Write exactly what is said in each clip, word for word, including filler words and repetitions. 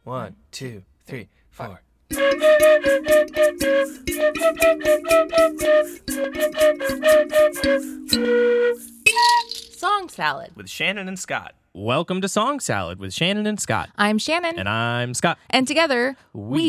One, two, three, four. Song Salad With Shannon and Scott. Welcome to Song Salad with Shannon and Scott. I'm Shannon. And I'm Scott. And together,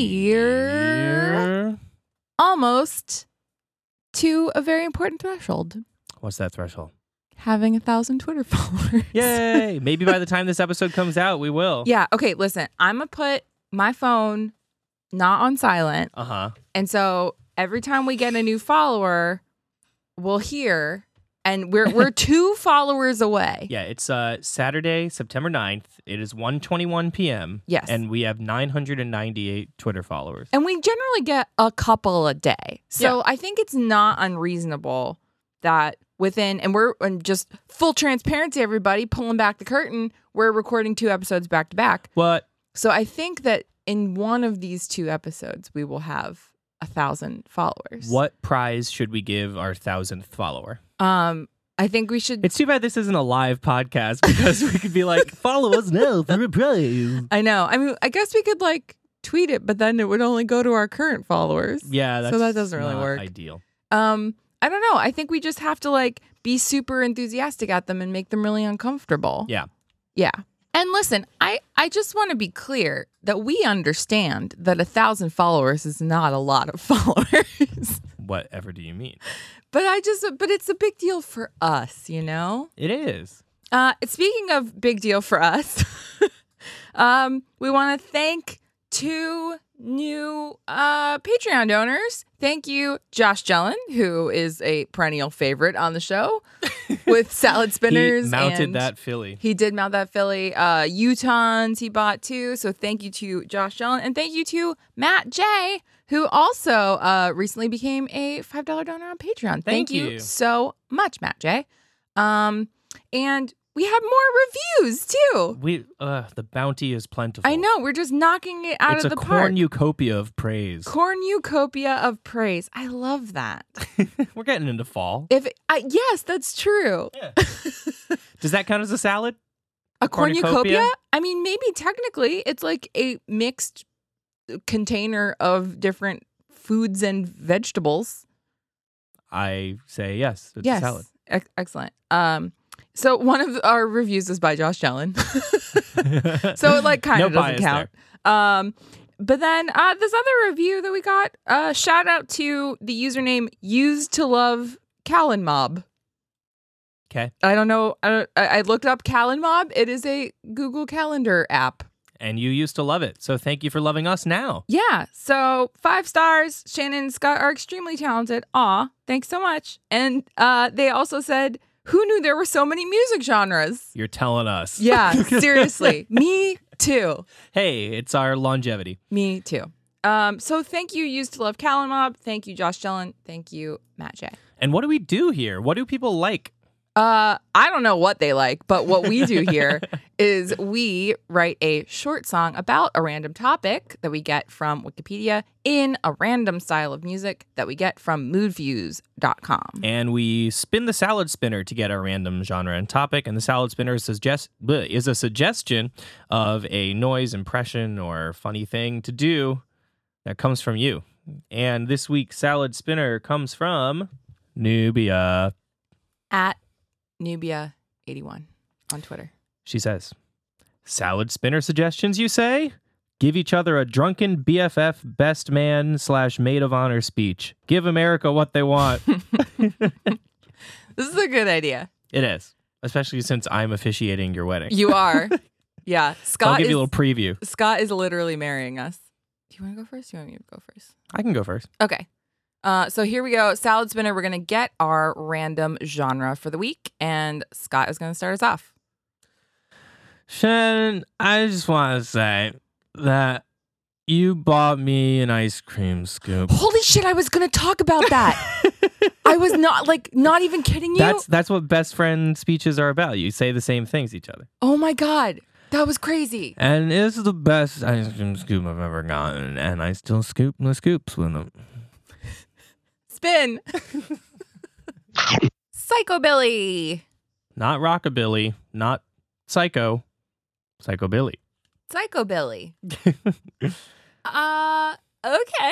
we're almost to a very important threshold. What's that threshold? Having a thousand Twitter followers. Yay! Maybe by the time this episode comes out, we will. Yeah. Okay, listen. I'm going to put my phone not on silent. Uh-huh. And so every time we get a new follower, we'll hear... And we're we're two followers away. Yeah, it's uh, Saturday, September ninth. It is one twenty-one p.m. Yes. And we have nine hundred ninety-eight Twitter followers. And we generally get a couple a day. So Yeah. I think it's not unreasonable that within, and we're and just full transparency, everybody, pulling back the curtain, we're recording two episodes back to back. What? So I think that in one of these two episodes, we will have a thousand followers. What prize should we give our thousandth follower? Um, I think we should. It's too bad this isn't a live podcast because we could be like, follow us now for a prize. I know. I mean, I guess we could like tweet it, but then it would only go to our current followers. Yeah, that's so that doesn't really not work. Ideal. Um, I don't know. I think we just have to like be super enthusiastic at them and make them really uncomfortable. Yeah. Yeah. And listen, I, I just want to be clear that we understand that a thousand followers is not a lot of followers. Whatever do you mean? But I just, but it's a big deal for us, you know? It is. Uh, speaking of big deal for us, um, we want to thank two new uh, Patreon donors. Thank you, Josh Jellin, who is a perennial favorite on the show with salad spinners. He mounted and that filly. He did mount that filly. Uh, Utons he bought too. So thank you to Josh Jellin. And thank you to Matt J., who also uh, recently became a five dollars donor on Patreon. Thank, Thank you. you. so much, Matt J. Um, and we have more reviews too. We uh, the bounty is plentiful. I know. We're just knocking it out it's of a the park. cornucopia of praise. Cornucopia of praise. I love that. We're getting into fall. If I, yes, that's true. Yeah. Does that count as a salad? A cornucopia? cornucopia? I mean, maybe technically it's like a mixed container of different foods and vegetables. I say yes. It's Yes. a salad. Ex- excellent. Um, so one of our reviews is by Josh Jellin. So it like kind No of doesn't bias count. Um, but then uh, this other review that we got, uh, shout out to the username used to love Callan Mob. Okay. I don't know. I, don't- I I looked up Callan Mob. It is a Google Calendar app. And you used to love it. So thank you for loving us now. Yeah. So five stars. Shannon and Scott are extremely talented. Aw, thanks so much. And uh, they also said, who knew there were so many music genres? You're telling us. Yeah, seriously. Me too. Hey, it's our longevity. Me too. Um, so thank you, Used to Love Callan Mob. Thank you, Josh Jellin. Thank you, Matt J. And what do we do here? What do people like? Uh, I don't know what they like, but what we do here is we write a short song about a random topic that we get from Wikipedia in a random style of music that we get from mood views dot com. And we spin the salad spinner to get our random genre and topic. And the salad spinner suggest- bleh, is a suggestion of a noise, impression, or funny thing to do that comes from you. And this week's salad spinner comes from Nubia. At Nubia eighty-one on Twitter. She says, salad spinner suggestions, you say? Give each other a drunken B F F best man slash maid of honor speech. Give America what they want. This is a good idea. It is, especially since I'm officiating your wedding. You are. Yeah. So Scott I'll give is, you a little preview. Scott is literally marrying us. Do you want to go first? Do you want me to go first? I can go first. Okay. Uh, so here we go. Salad spinner. We're going to get our random genre for the week. And Scott is going to start us off. Shannon, I just want to say that you bought me an ice cream scoop. Holy shit. I was going to talk about that. I was not like, not even kidding you. That's that's what best friend speeches are about. You say the same things to each other. Oh my God. That was crazy. And it's the best ice cream scoop I've ever gotten. And I still scoop my scoops with them. Spin. Psychobilly. Not rockabilly, not psycho, psychobilly. Psychobilly. uh, okay.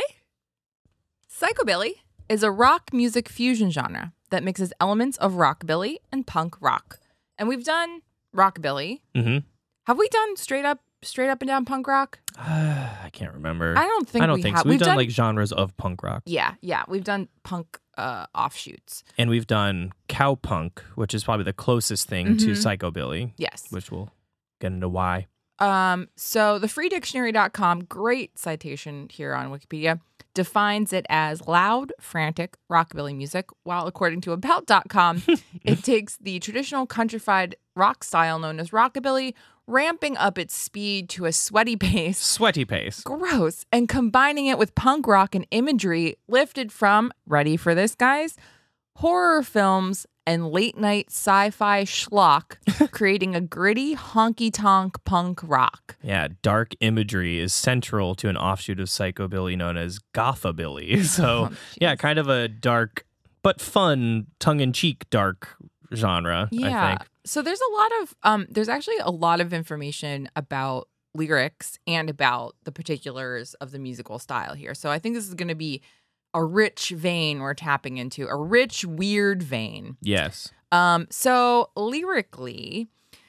Psychobilly is a rock music fusion genre that mixes elements of rockabilly and punk rock. And we've done rockabilly. Mm-hmm. Have we done straight up, straight up and down punk rock? I can't remember. I don't think I don't we think have. so. We've, done, done like genres of punk rock. yeah, yeah. We've done punk uh, offshoots. And we've done cowpunk, which is probably the closest thing to Mhm. psychobilly, Yes. which we'll get into why. Um, so the free dictionary dot com, great citation here on Wikipedia, defines it as loud, frantic rockabilly music, while according to about dot com, it takes the traditional countrified rock style known as rockabilly, ramping up its speed to a sweaty pace. Sweaty pace. Gross. And combining it with punk rock and imagery lifted from, ready for this, guys? Horror films and late night sci fi schlock, creating a gritty, honky tonk punk rock. Yeah, dark imagery is central to an offshoot of psychobilly known as gothabilly. So, Oh, yeah, kind of a dark but fun, tongue-in-cheek dark genre, I Yeah. think. So there's a lot of, um, there's actually a lot of information about lyrics and about the particulars of the musical style here. So I think this is going to be a rich vein we're tapping into, a rich, weird vein. Yes. Um, so lyrically,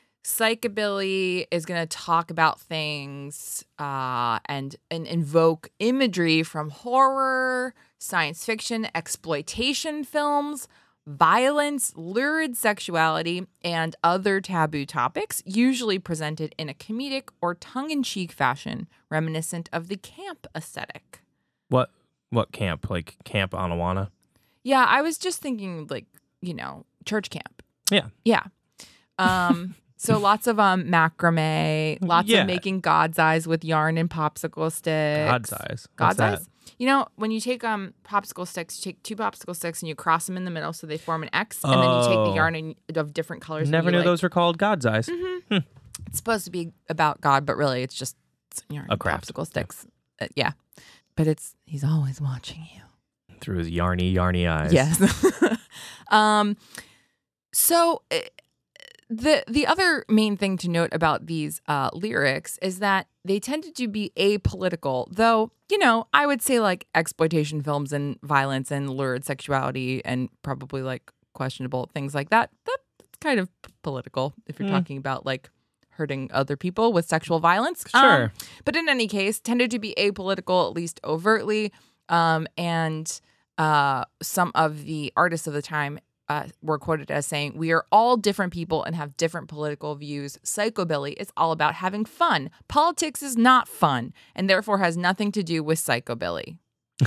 psychobilly is going to talk about things uh, and and invoke imagery from horror, science fiction, exploitation films, violence, lurid sexuality, and other taboo topics, usually presented in a comedic or tongue-in-cheek fashion, reminiscent of the camp aesthetic. What what camp? Like Camp Anawana? Yeah, I was just thinking, like, you know, church camp. Yeah. Yeah. Um, so lots of um macrame, lots Yeah. of making God's eyes with yarn and popsicle sticks. God's eyes. What's God's that? eyes. You know, when you take um popsicle sticks, you take two popsicle sticks and you cross them in the middle so they form an X, and then you take Oh. the yarn and, of different colors. and Never you, knew like- those were called God's eyes. Mhm. It's supposed to be about God, but really it's just it's yarn A and craft. popsicle sticks. Uh, yeah, but it's he's always watching you. Through his yarny, yarny eyes. Yes. um, so uh, the the other main thing to note about these uh, lyrics is that they tended to be apolitical, though, you know, I would say like exploitation films and violence and lurid sexuality and probably like questionable things like that. That- That's kind of political if you're Mm. talking about like hurting other people with sexual violence. Sure. Um, but in any case, tended to be apolitical, at least overtly. Um, and uh, some of the artists of the time uh, were quoted as saying, "We are all different people and have different political views. Psychobilly is all about having fun. Politics is not fun and therefore has nothing to do with psychobilly."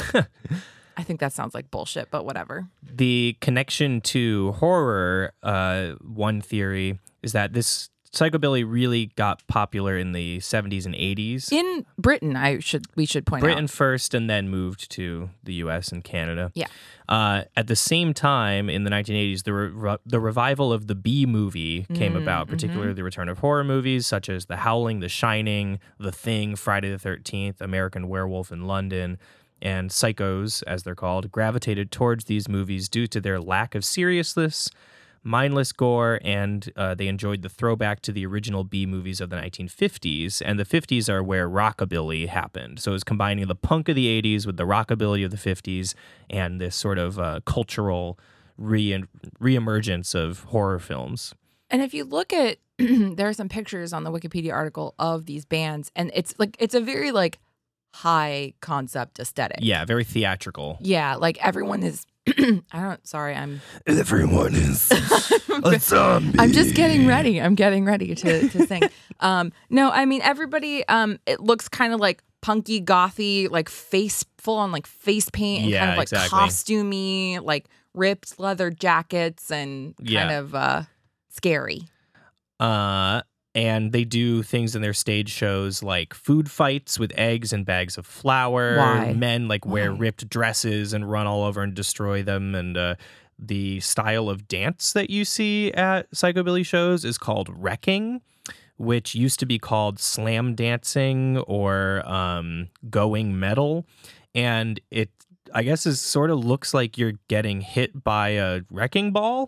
I think that sounds like bullshit, but whatever. The connection to horror, uh, one theory is that this psychobilly really got popular in the seventies and eighties. In Britain, I should we should point Britain out. first, and then moved to the U S and Canada. Yeah. Uh, at the same time, in the nineteen eighties, the re- the revival of the B movie came Mm, about, particularly the return of horror movies such as The Howling, The Shining, The Thing, Friday the thirteenth, American Werewolf in London, and psychos, as they're called, gravitated towards these movies due to their lack of seriousness, mindless gore, and uh, they enjoyed the throwback to the original B movies of the nineteen fifties. And the fifties are where rockabilly happened. So it was combining the punk of the eighties with the rockabilly of the fifties and this sort of uh, cultural re reemergence of horror films. And if you look at, there are some pictures on the Wikipedia article of these bands, and it's like it's a very like high concept aesthetic. Yeah, very theatrical. Yeah, like everyone is. I don't. Sorry, I'm. Everyone is a zombie. I'm just getting ready. I'm getting ready to to sing. um, no, I mean everybody. Um, it looks kind of like punky, gothy, like face full on like face paint and Yeah, kind of like exactly. costumey, like ripped leather jackets and kind Yeah. of uh scary. Uh, and they do things in their stage shows like food fights with eggs and bags of flour. Why? Men like wear Why? ripped dresses and run all over and destroy them. And uh, the style of dance that you see at psychobilly shows is called wrecking, which used to be called slam dancing or um, going metal. And it, I guess, is sort of looks like you're getting hit by a wrecking ball.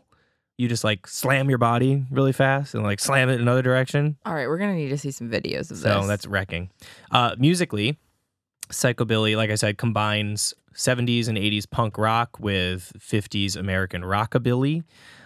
you just like slam your body really fast and like slam it in another direction. All right, we're gonna need to see some videos of So this. that's wrecking. Uh, musically, psychobilly, like I said, combines seventies and eighties punk rock with fifties American rockabilly.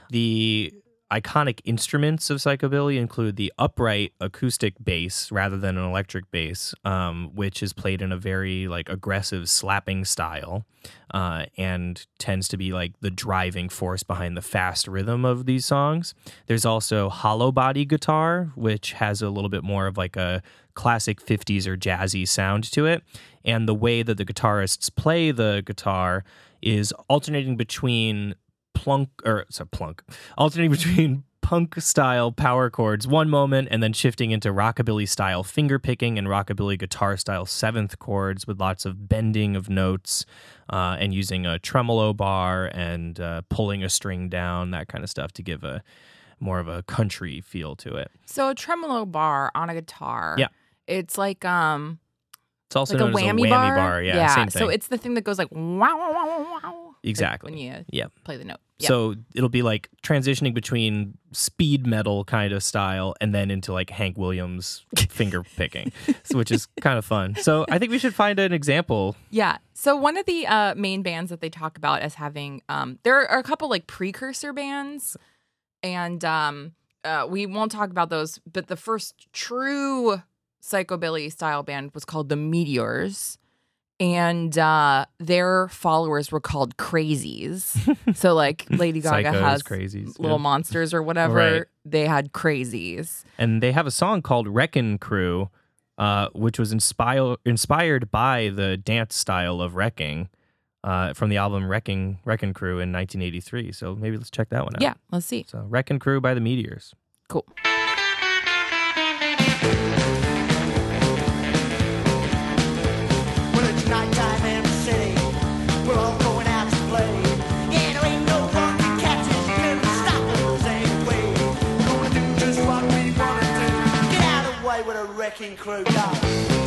The iconic instruments of psychobilly include the upright acoustic bass rather than an electric bass, um, which is played in a very like aggressive slapping style, uh, and tends to be like the driving force behind the fast rhythm of these songs. There's also hollow body guitar, which has a little bit more of like a classic fifties or jazzy sound to it. And the way that the guitarists play the guitar is alternating between plunk or sorry, plunk, alternating between punk style power chords one moment and then shifting into rockabilly style finger picking and rockabilly guitar style seventh chords with lots of bending of notes uh, and using a tremolo bar and uh, pulling a string down, that kind of stuff to give a more of a country feel to it. So a tremolo bar on a guitar. Yeah. It's like um It's also like a known whammy, as a whammy bar. bar. Yeah, same thing. So it's the thing that goes like wow wow wow wow wow. Exactly. Like when you Yeah. play the note. Yep. So it'll be like transitioning between speed metal kind of style and then into like Hank Williams finger picking, so, which is kind of fun. So I think we should find an example. Yeah. So one of the uh, main bands that they talk about as having, um, there are a couple like precursor bands, and um, uh, we won't talk about those. But the first true psychobilly style band was called the Meteors, and uh, their followers were called Crazies. So like Lady Gaga Psychos, has Crazies, Little yeah. Monsters or whatever. Right. They had Crazies. And they have a song called Wreckin' Crew, uh, which was inspired inspired by the dance style of Wrecking uh, from the album Wrecking Wreckin' Crew in nineteen eighty-three. So maybe let's check that one out. Yeah, let's see. So Wreckin' Crew by the Meteors. Cool. Well, it's nighttime in the city. We're all going out to play. Yeah, there ain't no one to catch us. Couldn't stop us anyway. We're gonna do just what we wanna do. Get out of the way with a wrecking crew, guys.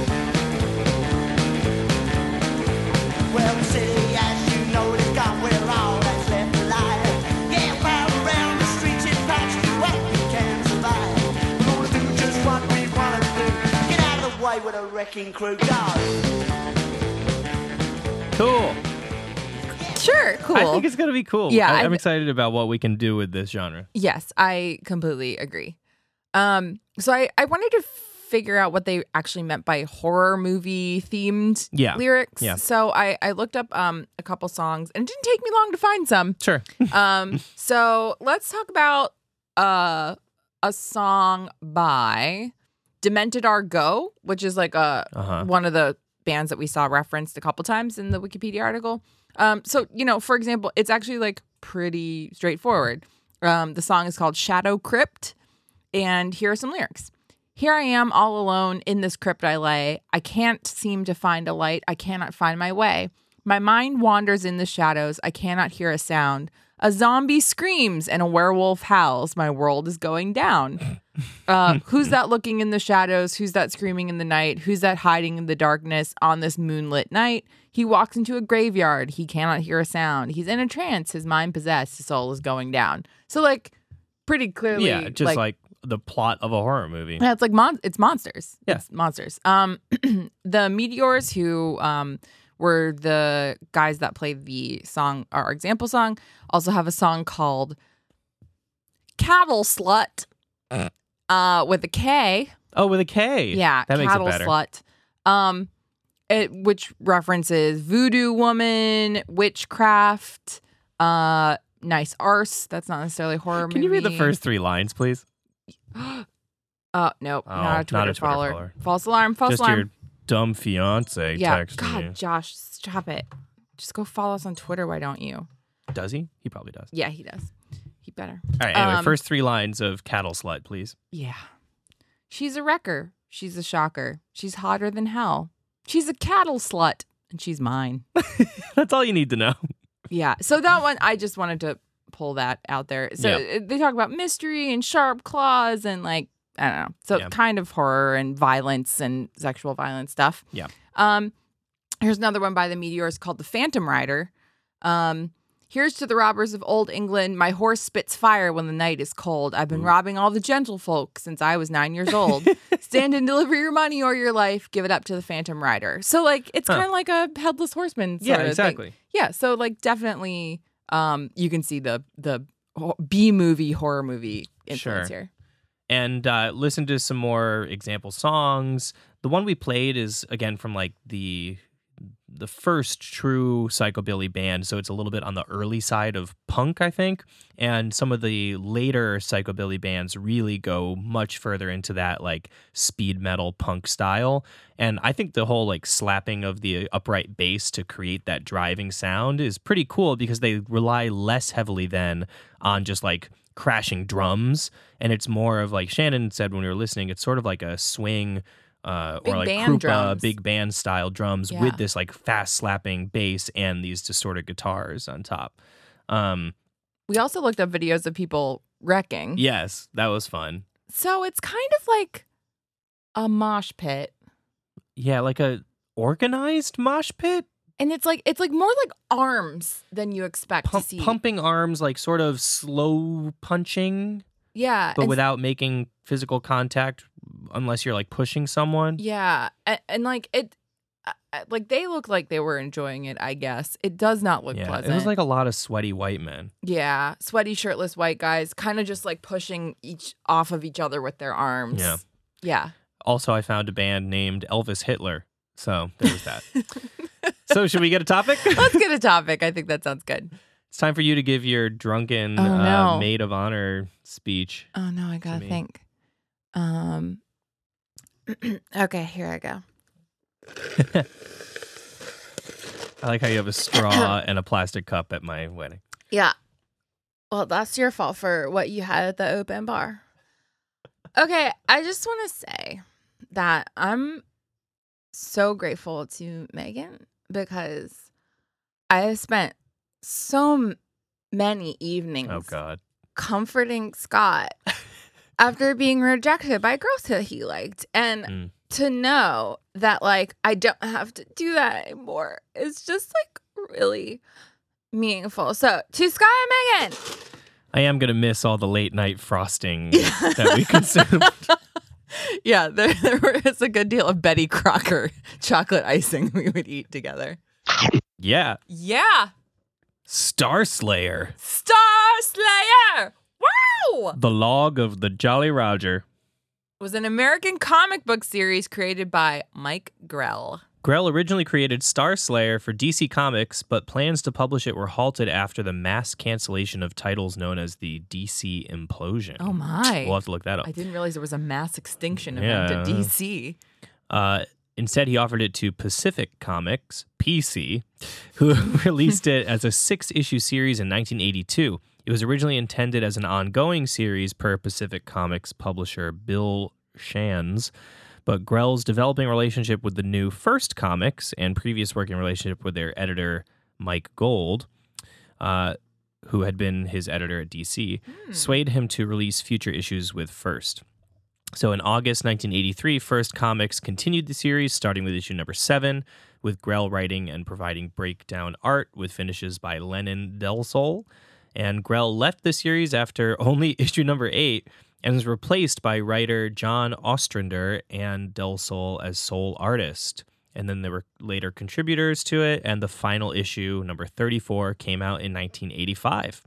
Well, the city, as you know, it has gone where all that's left alive. Yeah, we're around the streets in patches what we can survive. We're gonna do just what we wanna do. Get out of the way with a wrecking crew, guys. Cool. Sure, cool. I think it's going to be cool. Yeah, I, I I'm th- excited about what we can do with this genre. Yes, I completely agree. Um, so I, I wanted to figure out what they actually meant by horror movie themed Yeah, lyrics. yeah. So I, I looked up um a couple songs, and it didn't take me long to find some. Sure. Um, so let's talk about uh a song by Demented Are Go, which is like a Uh-huh. one of the bands that we saw referenced a couple times in the Wikipedia article. Um, so you know, for example, it's actually like pretty straightforward. Um, the song is called Shadow Crypt, and here are some lyrics. Here I am all alone in this crypt I lay. I can't seem to find a light. I cannot find my way. My mind wanders in the shadows. I cannot hear a sound. A zombie screams and a werewolf howls. My world is going down. Uh, who's that looking in the shadows? Who's that screaming in the night? Who's that hiding in the darkness on this moonlit night? He walks into a graveyard. He cannot hear a sound. He's in a trance. His mind possessed. His soul is going down. So like pretty clearly, Yeah, just like, the plot of a horror movie. yeah, it's like mon- it's monsters. Yeah. It's monsters. Um, the Meteors, who um were the guys that played the song, our example song, also have a song called "Cattle Slut," uh, with a K. Oh, with a K. Yeah, that makes it Cattle better. Slut. Um, it, which references voodoo woman, witchcraft, uh, nice arse. That's not necessarily a horror movie. Can you read the first three lines, please? Uh, nope, Oh, not a not a Twitter, Twitter follower. follower. False alarm. False Just alarm. your dumb fiance Yeah. texting God, you. Josh, stop it. Just go follow us on Twitter. Why don't you? Does he? He probably does. Yeah, he does. He better. All right. Anyway, Um, first three lines of Cattle Slut, please. Yeah. She's a wrecker. She's a shocker. She's hotter than hell. She's a cattle slut, and she's mine. That's all you need to know. Yeah. So that one, I just wanted to pull that out there. So Yeah. uh, they talk about mystery and sharp claws and like, I don't know. So Yeah. kind of horror and violence and sexual violence stuff. Yeah. Um, here's another one by the Meteors called The Phantom Rider. Um, Here's to the robbers of old England. My horse spits fire when the night is cold. I've been Ooh. robbing all the gentlefolk since I was nine years old. Stand and deliver your money or your life. Give it up to the Phantom Rider. So, like, it's Huh. kind of like a Headless Horseman sort Yeah, of thing. exactly. Yeah, so, like, definitely um, you can see the the B-movie, horror movie influence Sure. here. And uh, listen to some more example songs. The one we played is, again, from, like, the the first true psychobilly band, so it's a little bit on the early side of punk, I think. And some of the later psychobilly bands really go much further into that like speed metal punk style. And I think the whole like slapping of the upright bass to create that driving sound is pretty cool because they rely less heavily then on just like crashing drums, and it's more of like Shannon said when we were listening, it's sort of like a swing Uh, Big or like band Krupa, drums. big band style drums Yeah. with this like fast slapping bass and these distorted guitars on top. Um, We also looked up videos of people wrecking. yes, that was fun. So it's kind of like a mosh pit. Yeah, like a organized mosh pit, And it's like it's like more like arms than you expect Pump, to see. pumping arms, like sort of slow punching, Yeah. but and- without making physical contact, unless you're like pushing someone. Yeah. And, and like it uh, uh, like they look like they were enjoying it, I guess. It does not look Yeah, pleasant. it was like a lot of sweaty white men. Yeah, sweaty shirtless white guys kind of just like pushing each off of each other with their arms. Yeah. Yeah. Also, I found a band named Elvis Hitler, so there was that. So, should we get a topic? Let's get a topic. I think that sounds good. It's time for you to give your drunken Oh, uh, no. maid of honor speech. Oh no, I gotta me. think. Um. Okay, here I go. I like how you have a straw and a plastic cup at my wedding. Yeah. Well, that's your fault for what you had at the open bar. Okay, I just want to say that I'm so grateful to Megan because I have spent so m- many evenings Oh, God. comforting Scott after being rejected by girls that he liked. And Mm. to know that, like, I don't have to do that anymore is just, like, really meaningful. So, to Scott and Megan. I am going to miss all the late night frosting that we consumed. Yeah, there, there was a good deal of Betty Crocker chocolate icing we would eat together. Yeah. Yeah. Star Slayer, Star Slayer. Wow. the log of the Jolly Roger. Was an American comic book series created by Mike Grell. Grell originally created Star Slayer for D C Comics, but plans to publish it were halted after the mass cancellation of titles known as the D C Implosion. Oh, my. We'll have to look that up. I didn't realize there was a mass extinction event Yeah. at D C. Uh, instead, he offered it to Pacific Comics, P C, who released it as a six-issue series in nineteen eighty-two. It was originally intended as an ongoing series per Pacific Comics publisher Bill Shands, but Grell's developing relationship with the new First Comics and previous working relationship with their editor, Mike Gold, uh, who had been his editor at D C, swayed him to release future issues with First. So in August nineteen eighty-three, First Comics continued the series, starting with issue number seven, with Grell writing and providing breakdown art with finishes by Lennon Del Sol. And Grell left the series after only issue number eight and was replaced by writer John Ostrander and Del Sol as sole artist. And then there were later contributors to it, and the final issue, number thirty-four, came out in nineteen eighty-five.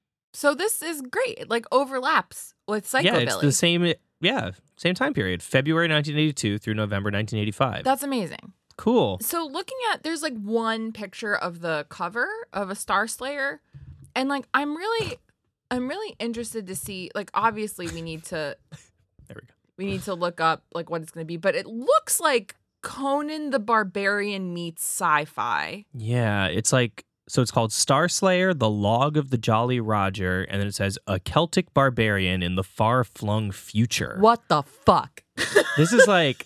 So this is great. It, like, overlaps with Psychobilly. Yeah, it's the same, yeah, same time period, February nineteen eighty-two through November nineteen eighty-five. That's amazing. Cool. So looking at, there's like one picture of the cover of a Star Slayer, and like I'm really, I'm really interested to see. Like, obviously, we need to, There we go. we need to look up like what it's going to be, but it looks like Conan the Barbarian meets sci-fi. Yeah, it's like, so it's called Star Slayer, the Log of the Jolly Roger, and then it says, a Celtic barbarian in the far-flung future. What the fuck? This is like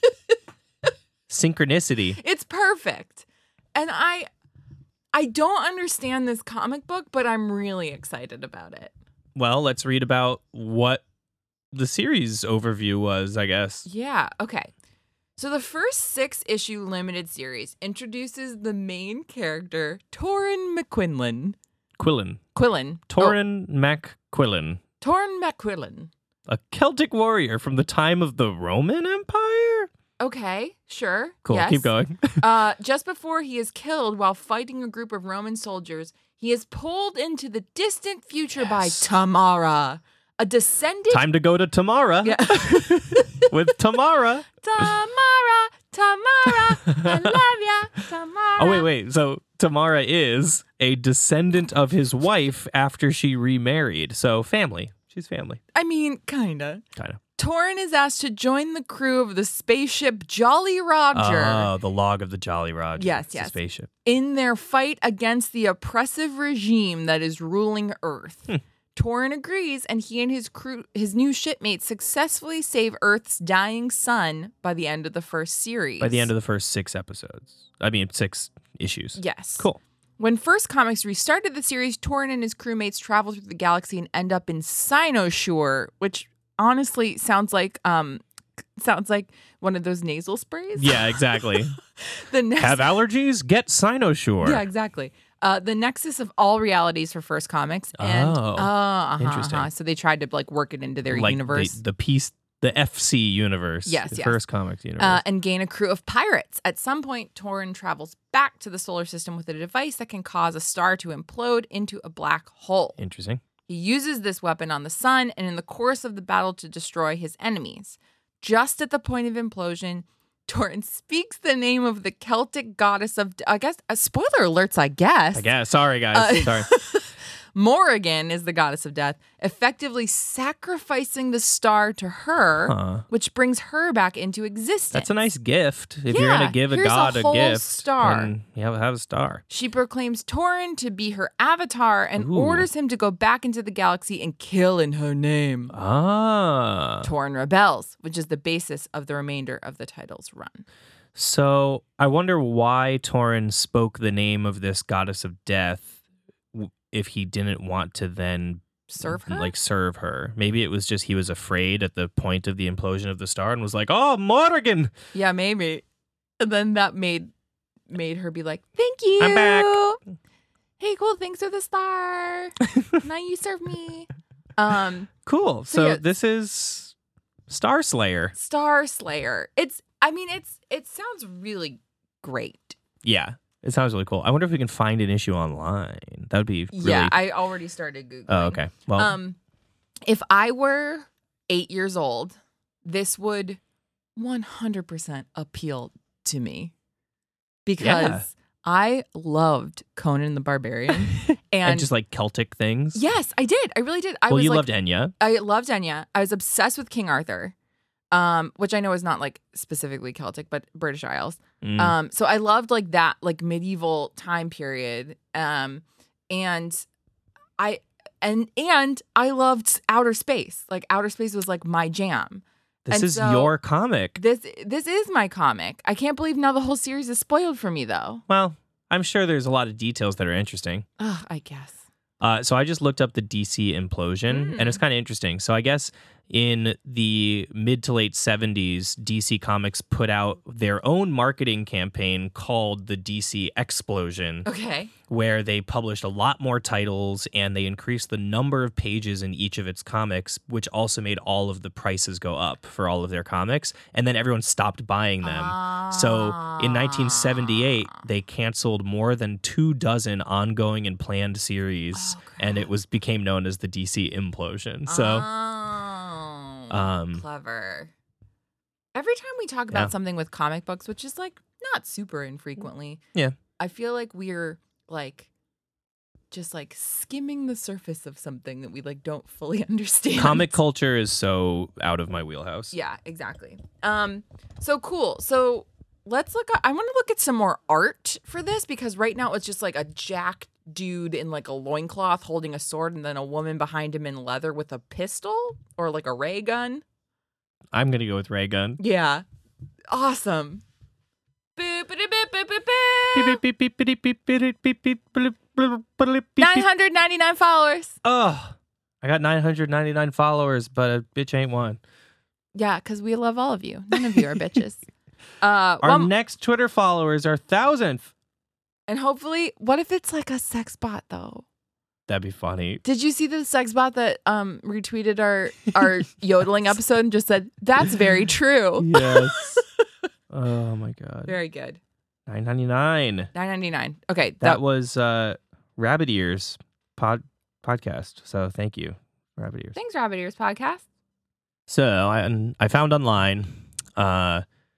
synchronicity. It's perfect, and I, I don't understand this comic book, but I'm really excited about it. Well, let's read about what the series overview was, I guess. Yeah, okay. So the first six-issue limited series introduces the main character, Torin McQuinlan. Quillen. Quillen. Torin MacQuillen. Oh, Torn MacQuillen. A Celtic warrior from the time of the Roman Empire? Okay, sure. Cool, yes. keep going. uh, just before he is killed while fighting a group of Roman soldiers, he is pulled into the distant future by Yes. Tamara, a descendant. Time to go to Tamara. Yeah. With Tamara. Tamara, Tamara, I love ya, Tamara. Oh, wait, wait. So Tamara is a descendant of his wife after she remarried. So family. She's family. I mean, kinda. Kind of. Torin is asked to join the crew of the spaceship Jolly Roger Oh, the log of the Jolly Roger. Yes, It's a yes. spaceship. in their fight against the oppressive regime that is ruling Earth. Hmm. Torin agrees, and he and his crew, his new shipmates, successfully save Earth's dying sun by the end of the first series. By the end of the first six episodes. I mean, six issues. Yes. Cool. When First Comics restarted the series, Torin and his crewmates travel through the galaxy and end up in Cynosure, which honestly sounds like um sounds like one of those nasal sprays. Yeah, exactly. the next Have allergies? Get Cynosure. Yeah, exactly. Uh, the nexus of all realities for First Comics, and Oh, uh, uh-huh, interesting. uh-huh. So they tried to like work it into their like universe. The, the piece, the F C universe. Yes, the yes. First Comics universe. Uh, and gain a crew of pirates. At some point, Torin travels back to the solar system with a device that can cause a star to implode into a black hole. Interesting. He uses this weapon on the sun and in the course of the battle to destroy his enemies. Just at the point of implosion, Torin speaks the name of the Celtic goddess of, I guess, uh, spoiler alerts, I guess. I guess. Sorry, guys. Uh, Sorry. Morrigan is the goddess of death, effectively sacrificing the star to her, Huh. which brings her back into existence. That's a nice gift. If you're going Yeah, to give a here's a god a, whole gift, star. then you have, have a star. She proclaims Torin to be her avatar and Ooh. orders him to go back into the galaxy and kill in her name. Ah. Torin rebels, which is the basis of the remainder of the title's run. So I wonder why Torin spoke the name of this goddess of death w- if he didn't want to then Serve her? like serve her. Maybe it was just he was afraid at the point of the implosion of the star and was like, "Oh, Morrigan." Yeah, maybe. And then that made made her be like, "Thank you. I'm back." Hey, cool. Thanks for the star. Now you serve me." Um, Cool. So, So yeah. this is Star Slayer. Star Slayer. It's. I mean, it's. It sounds really great. Yeah. It sounds really cool. I wonder if we can find an issue online. That would be really Yeah, I already started googling. Oh, okay. Well, Um, if I were eight years old, this would one hundred percent appeal to me because Yeah. I loved Conan the Barbarian, and, and just like Celtic things. yes, I did. I really did. I well, was you like, loved Enya. I loved Enya. I was obsessed with King Arthur, um, which I know is not like specifically Celtic, but British Isles. Mm. Um, so I loved like that like medieval time period. Um, and I and and I loved outer space. Like outer space was like my jam. this and is so- your comic. This this is my comic. I can't believe now the whole series is spoiled for me though. Well, I'm sure there's a lot of details that are interesting. Ugh, I guess. Uh, so I just looked up the D C implosion, Mm. and it's kind of interesting. So I guess in the mid to late seventies, D C Comics put out their own marketing campaign called the D C Explosion, Okay. where they published a lot more titles and they increased the number of pages in each of its comics, which also made all of the prices go up for all of their comics. And then everyone stopped buying them. So in nineteen seventy-eight, they canceled more than two dozen ongoing and planned series, Oh, and it was became known as the D C implosion. So Oh, um, clever. Every time we talk about Yeah. something with comic books, which is like not super infrequently, Yeah. I feel like we're like just like skimming the surface of something that we like don't fully understand. comic culture is so out of my wheelhouse. Yeah, exactly. Um, so cool. So let's look. At, I want to look at some more art for this because right now it's just like a jacked dude in like a loincloth holding a sword, and then a woman behind him in leather with a pistol or like a ray gun. I'm gonna go with ray gun. Yeah, awesome. Boop, boop, boop, boop, boop, boop. Beep, beep, beep, beep, beep, beep, beep, beep, beep, beep, beep, beep. nine hundred ninety-nine followers. Oh, I got nine hundred ninety-nine followers, but a bitch ain't one. Yeah, because we love all of you. None of you are bitches. Uh, Our one- next Twitter followers are thousandth. and hopefully, what if it's like a sex bot though? That'd be funny. Did you see the sex bot that um retweeted our our yodeling episode and just said, that's very true? Yes. Oh my god. Very good. nine ninety-nine. nine ninety-nine. Okay. That, That, was uh, Rabbit Ears pod podcast. So thank you, Rabbit Ears. Thanks, Rabbit Ears Podcast. So I I found online uh,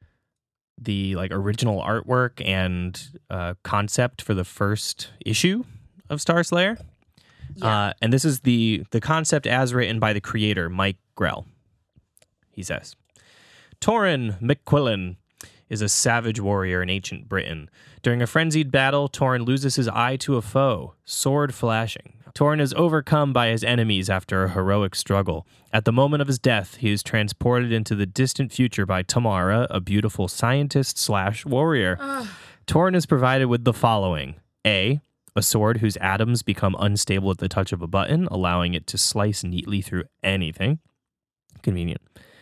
the like original artwork and uh, concept for the first issue of Star Slayer. Yeah. Uh, and this is the the concept as written by the creator, Mike Grell. He says, Torrin McQuillan is a savage warrior in ancient Britain. During a frenzied battle, Torrin loses his eye to a foe, sword flashing. Torrin is overcome by his enemies after a heroic struggle. At the moment of his death, he is transported into the distant future by Tamara, a beautiful scientist slash warrior. Torrin is provided with the following. A, a sword whose atoms become unstable at the touch of a button, allowing it to slice neatly through anything. Convenient.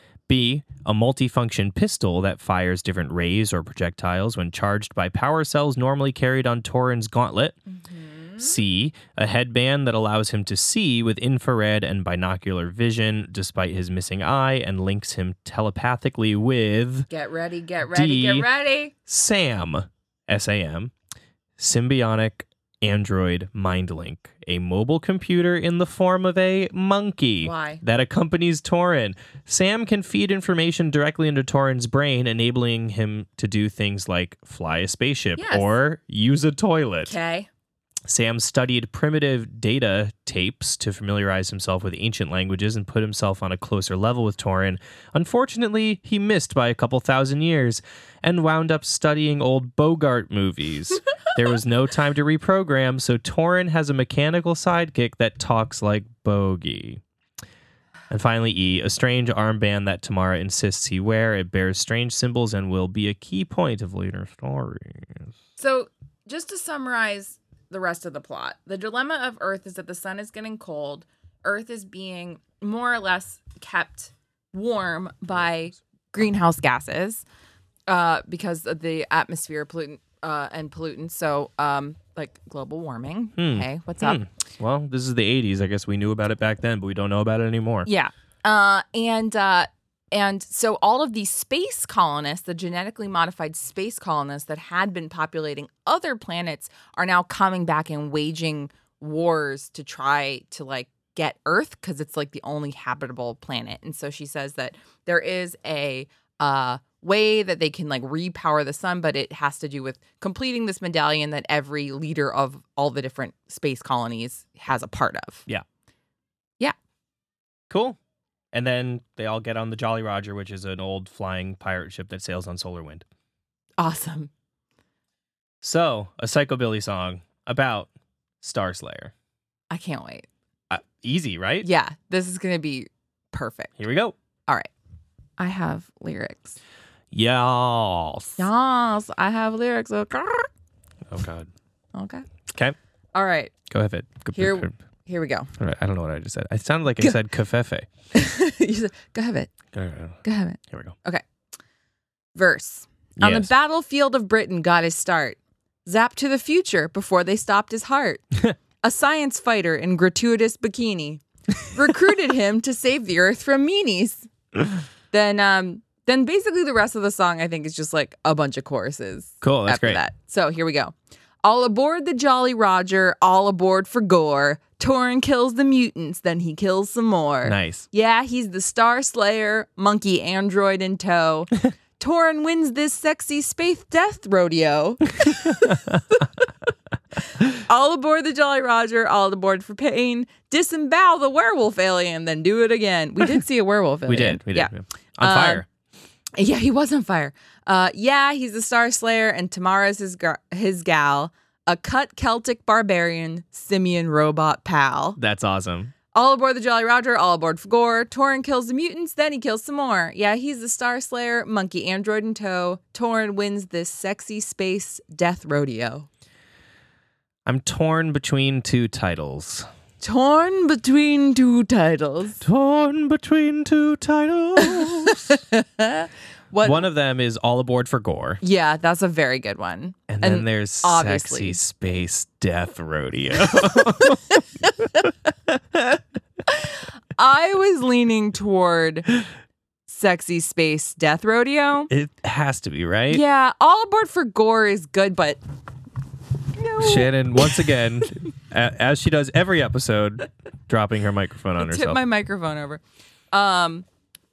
B, a multifunction pistol that fires different rays or projectiles when charged by power cells normally carried on Torrin's gauntlet. Mm-hmm. C, a headband that allows him to see with infrared and binocular vision despite his missing eye and links him telepathically with Get ready, get ready, D, get ready. SAM, S A M, Symbiotic Android Mind Link, a mobile computer in the form of a monkey Why? that accompanies Torrin. Sam can feed information directly into Torrin's brain, enabling him to do things like fly a spaceship Yes. or use a toilet. Okay. Sam studied primitive data tapes to familiarize himself with ancient languages and put himself on a closer level with Torrin. Unfortunately, he missed by a couple thousand years and wound up studying old Bogart movies. There was no time to reprogram, so Torrin has a mechanical sidekick that talks like Bogey. And finally, E, a strange armband that Tamara insists he wear. It bears strange symbols and will be a key point of later stories. So, just to summarize the rest of the plot, the dilemma of Earth is that the sun is getting cold. Earth is being more or less kept warm by greenhouse gases uh, because of the atmosphere pollutant uh, and pollutants. So, um, like global warming. Hmm. Hey, what's up? Hmm. Well, this is the eighties. I guess we knew about it back then, but we don't know about it anymore. Yeah. Uh, and uh, and so all of these space colonists, the genetically modified space colonists that had been populating other planets, are now coming back and waging wars to try to like get Earth because it's like the only habitable planet. And so she says that there is a uh, way that they can like repower the sun, but it has to do with completing this medallion that every leader of all the different space colonies has a part of. Yeah. Yeah. Cool. And then they all get on the Jolly Roger, which is an old flying pirate ship that sails on solar wind. Awesome. So, a Psychobilly song about Star Slayer. I can't wait. Uh, easy, right? Yeah, this is going to be perfect. Here we go. All right. I have lyrics. Yes. Yes, I have lyrics. Okay. Oh, God. Okay. Okay. All right. Go ahead. Go, Here- go- Here we go. all right. I don't know what I just said. It sounded like I said kafefe. You said, go have it. Here Go have it. we go. Verse. On the Yes. battlefield of Britain got his start. Zapped to the future before they stopped his heart. A science fighter in gratuitous bikini. Recruited him to save the earth from meanies. Then um then basically the rest of the song I think is just like a bunch of choruses. Cool. That's after great. that. So here we go. All aboard the Jolly Roger, all aboard for gore. Torrin kills the mutants, then he kills some more. Nice. Yeah, he's the Star Slayer, monkey android in tow. Torrin wins this sexy space death rodeo. All aboard the Jolly Roger, all aboard for pain. Disembowel the werewolf alien, then do it again. We did see a werewolf alien. We did. We did. Yeah. yeah. On Uh, fire. Yeah, he was on fire. Uh, yeah, he's the Star Slayer, and Tamara's his gar- his gal, a cut Celtic barbarian, simian robot pal. That's awesome. All aboard the Jolly Roger, all aboard for gore. Torrin kills the mutants, then he kills some more. Yeah, he's the Star Slayer, monkey android in tow. Torrin wins this sexy space death rodeo. I'm torn between two titles. Torn between two titles. Torn between two titles. What? One of them is All Aboard for Gore. Yeah, that's a very good one. And then there's obviously- Sexy Space Death Rodeo. I was leaning toward Sexy Space Death Rodeo. It has to be, right? Yeah, All Aboard for Gore is good, but no. Shannon, once again, a- as she does every episode, dropping her microphone on Tip herself. my microphone over. Um,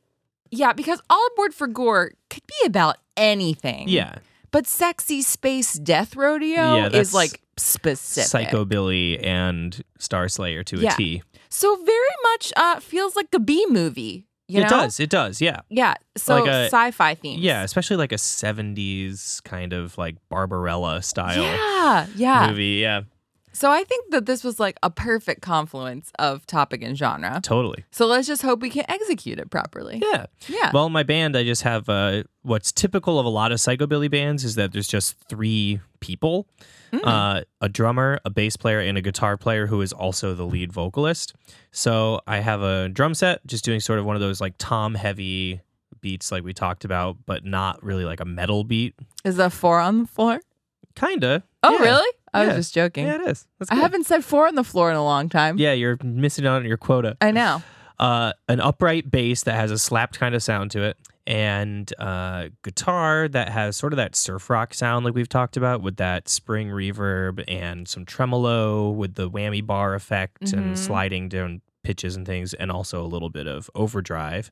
yeah, because All Aboard for Gore could be about anything. Yeah. But Sexy Space Death Rodeo Yeah, that's is like specific. Psychobilly and Star Slayer to Yeah. a T. So very much uh, feels like a B movie. You it know? does. It does. Yeah. Yeah. So Like a- sci-fi themes. Yeah, especially like a seventies kind of like Barbarella style Yeah. Yeah. movie. Yeah, So I think that this was like a perfect confluence of topic and genre. totally. So let's just hope we can execute it properly. Yeah. Yeah. Well, in my band, I just have uh, what's typical of a lot of psychobilly bands is that there's just three people. Mm. Uh, a drummer, a bass player, and a guitar player who is also the lead vocalist. So I have a drum set, just doing sort of one of those like tom heavy beats like we talked about, but not really like a metal beat. Is that four on the floor? Kinda. Oh, Yeah. really? I Yeah. was just joking. Yeah, it is. That's I good. haven't said four on the floor in a long time. Yeah, you're missing out on your quota. I know. Uh, an upright bass that has a slapped kind of sound to it, and uh, guitar that has sort of that surf rock sound like we've talked about with that spring reverb and some tremolo with the whammy bar effect Mhm. and sliding down pitches and things, and also a little bit of overdrive.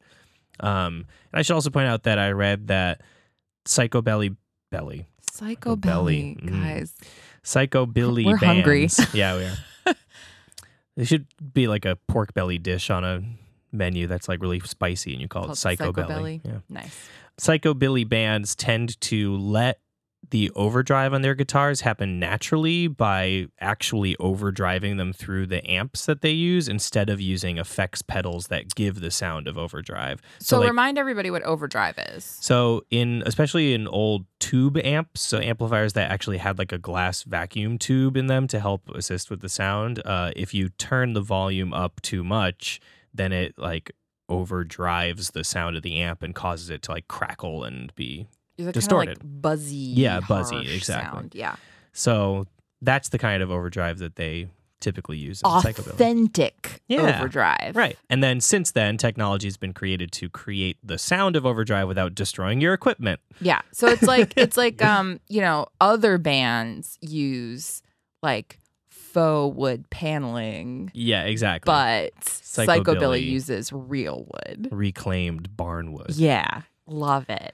Um, and I should also point out that I read that Psychobilly Belly, Psycho belly. Belly, Mm. guys. Psychobilly We're hungry. bands. Yeah, we are. There should be like a pork belly dish on a menu that's like really spicy, and you call Called it Psycho, Psycho Belly. Belly. Yeah. Nice. Psychobilly bands tend to let the overdrive on their guitars happen naturally by actually overdriving them through the amps that they use instead of using effects pedals that give the sound of overdrive. So, like, remind everybody what overdrive is. so in especially in old tube amps, so amplifiers that actually had like a glass vacuum tube in them to help assist with the sound, uh, if you turn the volume up too much, then it like overdrives the sound of the amp and causes it to like crackle and be Is it distorted. Kind of like buzzy? Yeah, buzzy, harsh exactly. Sound. Yeah. so that's the kind of overdrive that they typically use in psychobilly. Authentic Yeah. overdrive. Right. And then since then, technology has been created to create the sound of overdrive without destroying your equipment. Yeah. So it's like it's like um, you know, other bands use like faux wood paneling, Yeah, exactly. but Psychobilly. Psychobilly uses real wood. Reclaimed barnwood. Yeah. Love it.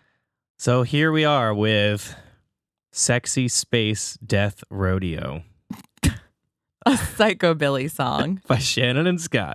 So here we are with Sexy Space Death Rodeo A Psychobilly song. by Shannon and Scott.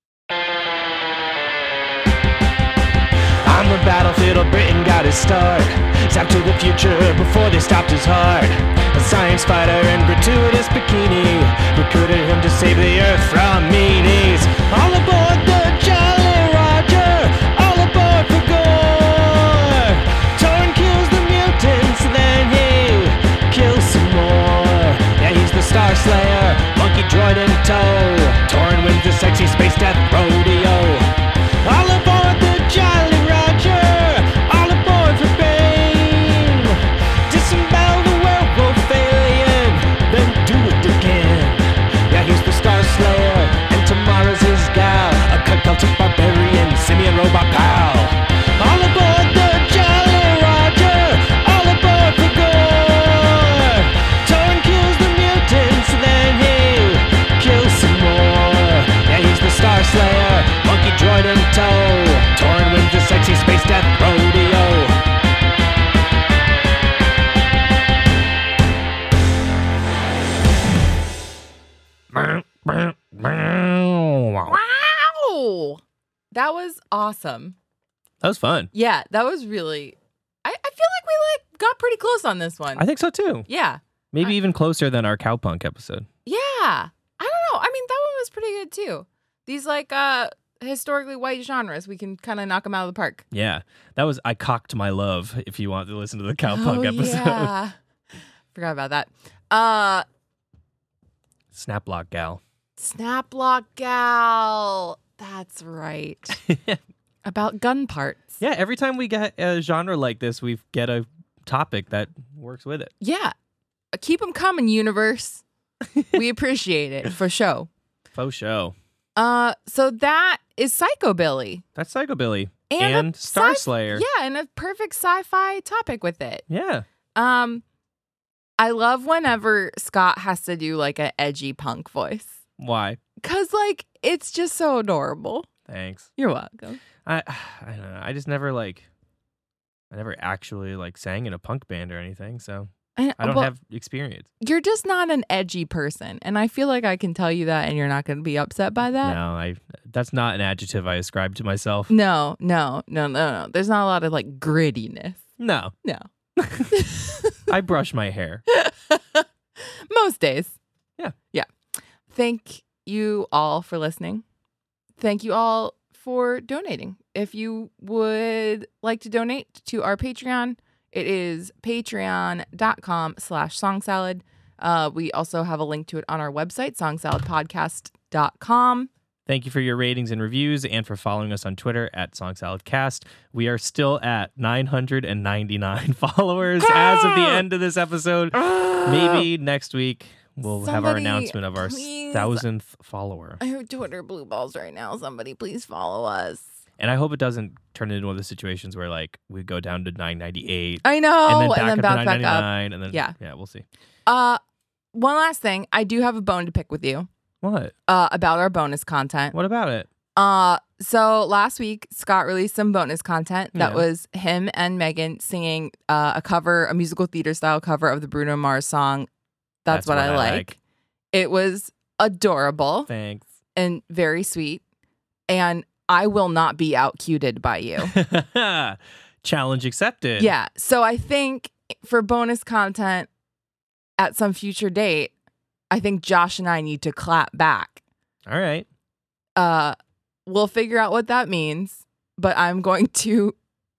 On the battlefield, Britain got his start. Zapped to the future before they stopped his heart. A science fighter in gratuitous bikini recruited him to save the earth from meanies. All aboard the Jolly Roger, all aboard for gore. Torn kills the mutants, then he kills some more. Yeah, he's the Star Slayer, monkey droid in tow. Torn wins the Sexy Space Death Rodeo. All aboard the Jolly Roger, all aboard for Bane. Disembowel the werewolf alien, then do it again. Yeah, he's the Star Slayer, and tomorrow's his gal. A cult-cultic barbarian, simian robot pal. All aboard the Jolly Roger, all aboard for gore. Torn kills the mutants, then he kills some more. Yeah, he's the Star Slayer, monkey droid in tow. Torn wins the Sexy Space Death Rodeo. Wow. That was awesome. That was fun. Yeah, that was really I, I feel like we like got pretty close on this one. I think so too. yeah. Maybe I- even closer than our cowpunk episode. Yeah. I don't know. I mean, that one was pretty good too. These like uh historically white genres, we can kind of knock them out of the park. Yeah. That was I Cocked My Love if you want to listen to the cowpunk oh, episode. Yeah. Forgot about that. Uh Snaplock Gal. Snaplock Gal. That's right. About gun parts. Yeah, every time we get a genre like this, we get a topic that works with it. Yeah. Uh, Keep them coming, universe. We appreciate it for show. Faux show. Uh, so that is Psychobilly. That's Psychobilly. And, And, a Star sci- Slayer. Yeah, and a perfect sci-fi topic with it. Yeah. Um, I love whenever Scott has to do like an edgy punk voice. Why? Cause like it's just so adorable. Thanks. You're welcome. I I don't know. I just never like I never actually like sang in a punk band or anything, so And, I don't well, have experience. You're just not an edgy person, and I feel like I can tell you that, and you're not going to be upset by that. No, I that's not an adjective I ascribe to myself. No, no, no, no, no. There's not a lot of like grittiness. No. No. I brush my hair. Most days. Yeah. Yeah. Thank you all for listening. Thank you all for donating. If you would like to donate to our Patreon, it is patreon.com slash songsalad. Uh, we also have a link to it on our website, song salad podcast dot com. Thank you for your ratings and reviews and for following us on Twitter at SongSaladCast. We are still at nine hundred ninety-nine followers as of the end of this episode. Maybe next week we'll have our Somebody, announcement of our please. thousandth follower. I have Twitter blue balls right now. Somebody please follow us. And I hope it doesn't turn into one of the situations where like we go down to nine ninety-eight I know. and then back and then up bounce to back nine up. ninety-nine and then Yeah. yeah, we'll see. Uh, one last thing. I do have a bone to pick with you What? uh, about our bonus content. What about it? Uh, so last week, Scott released some bonus content that Yeah. was him and Megan singing uh, a cover, a musical theater style cover of the Bruno Mars song. That's, what, I, like. It was adorable Thanks. and very sweet. And I will not be outcuted by you. Challenge accepted. Yeah. So I think for bonus content at some future date, I think Josh and I need to clap back. All right. Uh, we'll figure out what that means, but I'm going to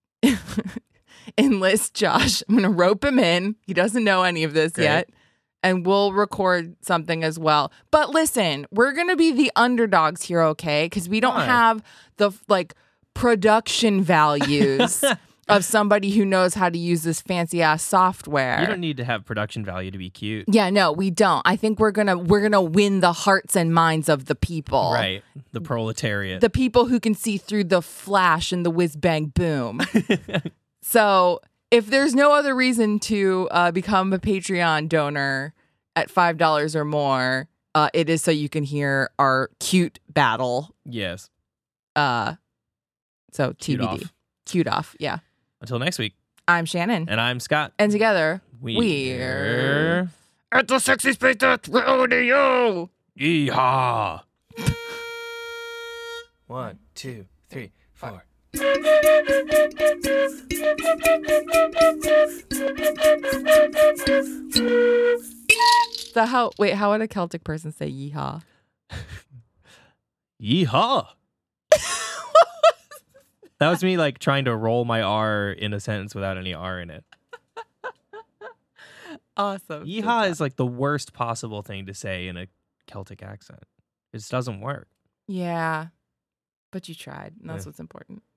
enlist Josh. I'm going to rope him in. He doesn't know any of this Great. yet. And we'll record something as well. But listen, we're going to be the underdogs here, okay? Because we don't Why? have the like production values of somebody who knows how to use this fancy ass software. You don't need to have production value to be cute. Yeah, no, we don't. I think we're gonna we're gonna win the hearts and minds of the people. Right. The proletariat. The people who can see through the flash and the whiz bang boom. So if there's no other reason to uh, become a Patreon donor at five dollars or more, uh, it is so you can hear our cute battle. yes. Uh, so Cute T B D. off. Cute off. Yeah. Until next week. I'm Shannon. And I'm Scott. And together, We're, we're At the Sexy Space Death Rodeo. Yeehaw. One, two, three, four. the how wait, how would a Celtic person say yeehaw? Yeehaw. That was me like trying to roll my R in a sentence without any R in it. Awesome. Good Yeehaw job. is like the worst possible thing to say in a Celtic accent. It just doesn't work. Yeah. But you tried, and that's Yeah. what's important.